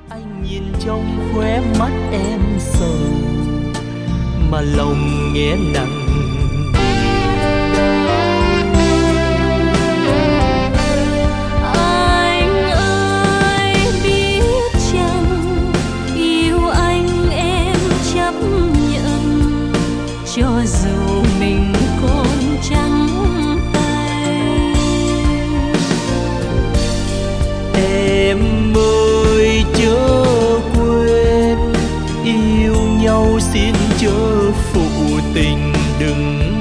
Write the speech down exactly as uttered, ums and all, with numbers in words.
Anh nhìn trong khóe mắt em sầu mà lòng nghe nặng. Anh ơi biết chăng yêu anh em chấp nhận cho dù mình còn trắng tay. Em ơi chớ quên yêu nhau, xin chớ phụ tình đừng